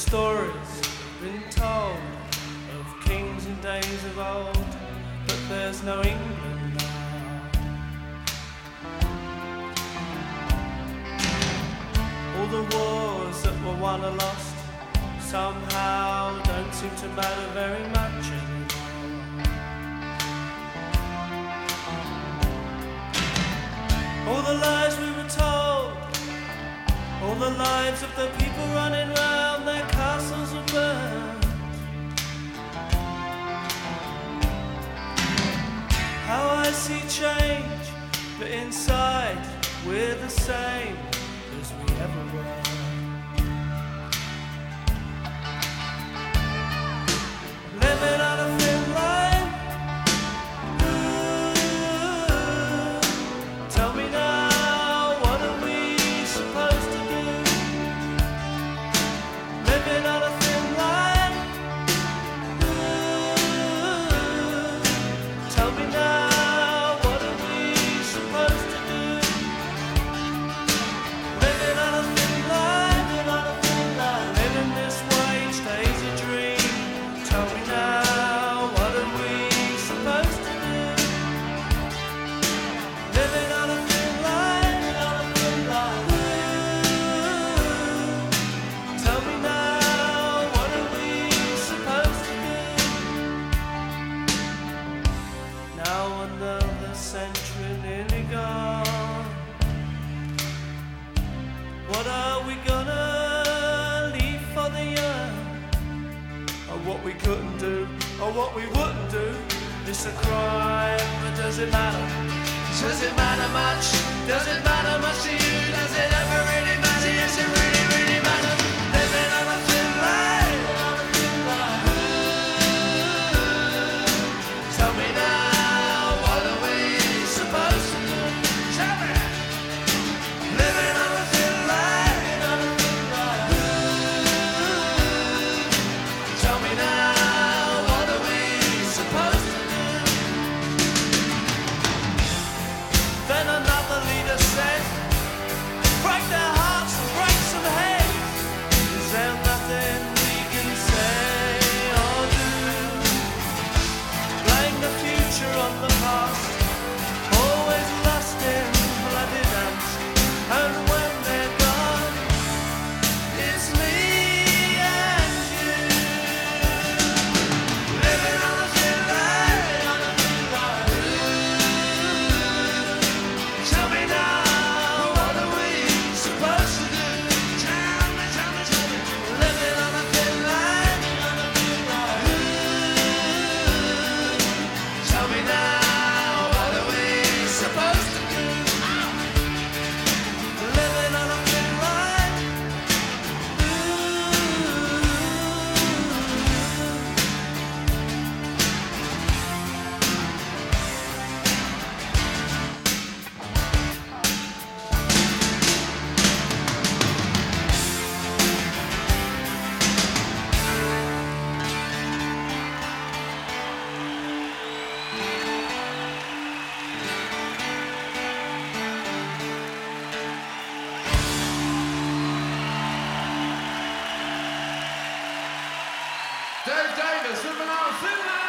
stories been told of kings in days of old, but there's no England now. All the wars that were won or lost somehow don't seem to matter very much anymore. All the lies we were told, all the lives of the people running round their castles were burned. How I see change, but inside we're the same as we ever were. Living on a thin line. Ooh, tell me now, what are we supposed to do? Living on a thin line. Ooh, tell me now, what are we supposed to do? Living on a thin line, living this way each day's a dream. Tell me now, what are we supposed to do? Living on a thin line, ooh, tell me now, what are we supposed to do? Now another century nearly gone. What are we gonna leave for the young? Or what we couldn't do, or what we wouldn't do. It's a crime, but does it matter? Does it matter much? Does it matter much to you? Does it ever really matter? Yes, it really, really matters. Living on a thin line. Ooh, tell me now, what are we supposed to do? Tell me. Living on a thin line. Ooh, tell me now, what are we supposed to do? Then another leader said, break their hearts and break some heads. Is there nothing we can say or do? Blame the future on the past, always lost in bloody dance. And when they're gone, it's me and you. Living on a thin line. Ooh, tell me now, what are we supposed to do? Tell me. Living on a thin line. Ooh, tell me now, what are we supposed to do? Living on a thin line. Dave Davis, living on a thin line.